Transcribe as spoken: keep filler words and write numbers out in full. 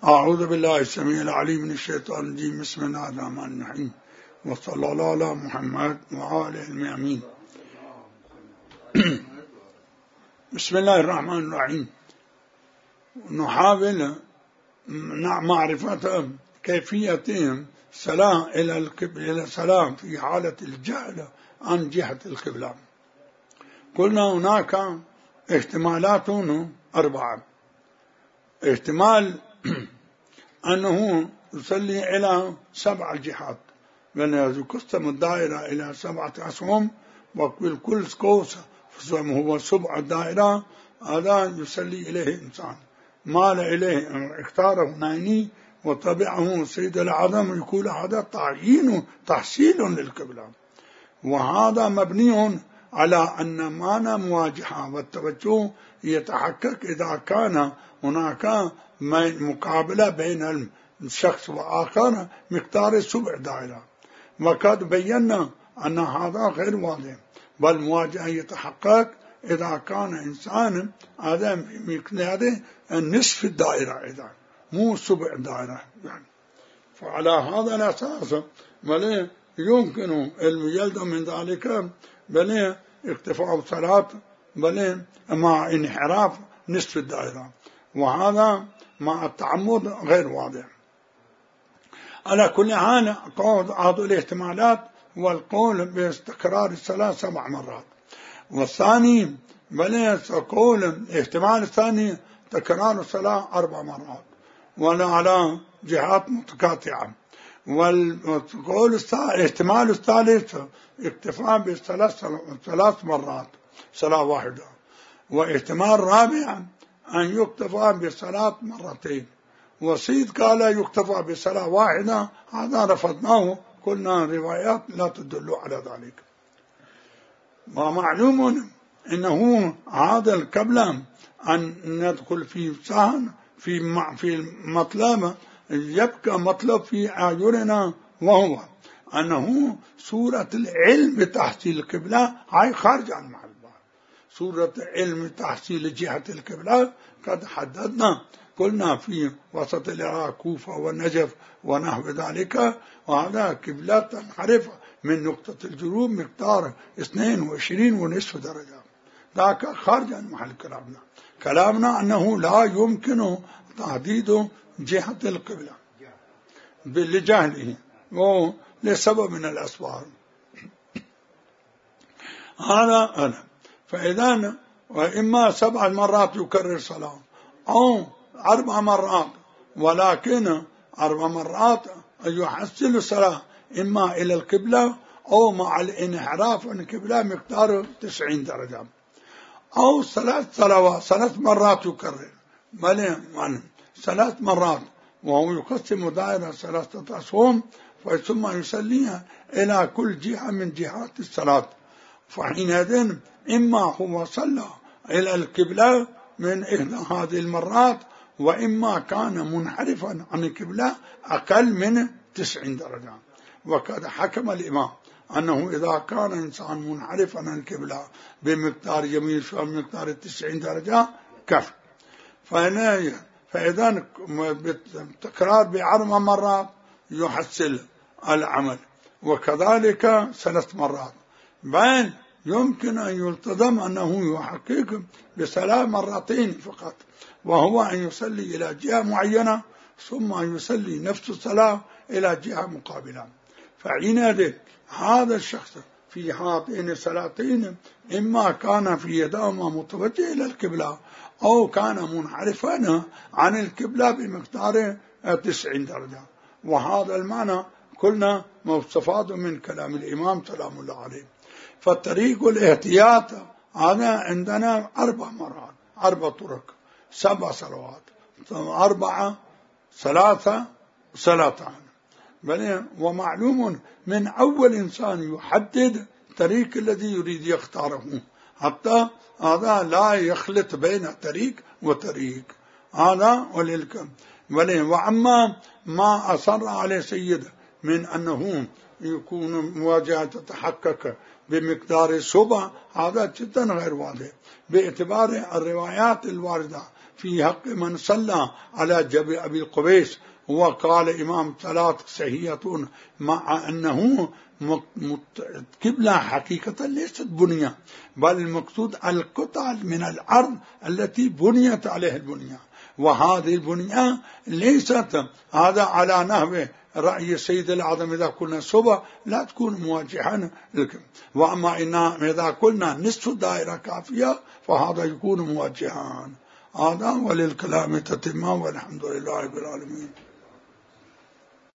أعوذ بالله السميع العليم من الشيطان الرجيم. بسم الله الرحمن الرحيم، وصلى الله على محمد وآله المأمين. بسم الله الرحمن الرحيم. نحاول معرفة كيفية السلام إلى القبلة، السلام في حالة الجهل عن جهة القبلة. قلنا هناك احتمالات أربعة. احتمال أنه يصلي إلى سبع جهات، لأن يقسم الدائرة إلى سبعة أسهم، وكل قوس هو سبع الدائرة، هذا يصلي إليه إنسان مال إليه اختاره نايني وطبعه سيد العظم، يقول هذا تعيين تحصيل للقبلة، وهذا مبني على أن معنى مواجهة والتوجه يتحقق إذا كان هناك مقابلة بين الشخص وآخر مقدار سبع دائرة، وقد بينا أن هذا غير واضح، بل مواجهة يتحقق إذا كان إنسان هذا مقدار نصف الدائرة، إذا مو سبع دائرة يعني. فعلى هذا الأساس بل يمكن الميلد من ذلك بل اختفاء الصلاة بل مع انحراف نصف الدائرة، وهذا مع التعمد غير واضح. على كل حال قول هذه الاحتمالات والقول باستقرار الصلاة سبع مرات، والثاني بل قول الاحتمال الثاني تكرار الصلاة أربع مرات ولا على جهات متقاطعة، والقول الاحتمال الثالث اكتفاء بالثلاث ثلاث مرات صلاة واحدة، واحتمال رابع أن يكتفى بالصلاة مرتين، وسيد قال يكتفى بصلاة واحدة، هذا رفضناه، قلنا روايات لا تدل على ذلك. ومعلوم أنه هذا القبل أن ندخل في سهن في في المطلب يبقى مطلب في أعيننا، وهو أنه سورة العلم بتحصيل القبلة هاي خارج عن محل. سورة علم تحصيل جهة القبلة قد حددنا، قلنا في وسط العراق كوفة والنجف ونحو ذلك، وهذا قبلة تنحرف من نقطة الجنوب مقدار اثنين وعشرين ونصف درجة، ذاك خارج عن محل كلامنا. كلامنا أنه لا يمكن تحديد جهة القبلة لجهله ولسبب من الأسباب. هذا أنا فإذا وإما سبع مرات يكرر صلاة أو أربع مرات، ولكن أربع مرات يحسن الصلاة إما إلى القبلة أو مع الانحراف عن القبلة مقدار تسعين درجة، أو ثلاث صلوات ثلاث مرات يكرر معنى ثلاث مرات، وهو يقسم دائرة ثلاثة أسهم ثم يصليها إلى كل جهة من جهات الصلاة، فحينئذ إما هو صلى إلى القبلة من إحدى هذه المرات، وإما كان منحرفا عن القبلة أقل من تسعين درجة. وقد حكم الإمام أنه إذا كان إنسان منحرفا عن القبلة بمقدار يميل في مقدار تسعين درجة كفر. فإذا بالتكرار بأربع مرات يحصل العمل، وكذلك ثلاث مرات، بل يمكن أن يلتزم أنه يحقق بصلاة مرتين فقط، وهو أن يصلي إلى جهة معينة ثم يصلي نفس الصلاة إلى جهة مقابلة. فحينئذ هذا الشخص في هاتين الصلاتين إما كان في يدهما متوجه إلى القبلة أو كان منحرفا عن القبلة بمقدار تسعين درجة، وهذا المعنى قلنا مستفاد من كلام الإمام سلام الله عليه. فالطريق الاحتياط هذا عندنا أربع مرات، أربع طرق، سبع صلوات، أربعة ثلاثة صلاتان. ومعلوم من أول إنسان يحدد الطريق الذي يريد يختاره، حتى هذا لا يخلط بين طريق وطريق، هذا وللكم. وأما ما أصر عليه سيد من أنه يكون مواجهة تتحقق بمقدار سبع، هذا جدا غير واضح باعتبار الروايات الواردة في حق من صلى على جبل أبي القبيس. وقال إمام ثلاث صحيحة مع أنه قبلة حقيقة ليست بنية، بل المقصود القطع من الأرض التي بنيت عليه البنية، وهذه البنية ليست هذا على نحو رأي سيد الأعظم إذا قلنا صبح لا تكون مواجهة لكم، وأما إن إذا قلنا نصف الدائرة كافية فهذا يكون مواجهان. هذا وللكلام تتمام، والحمد لله رب العالمين.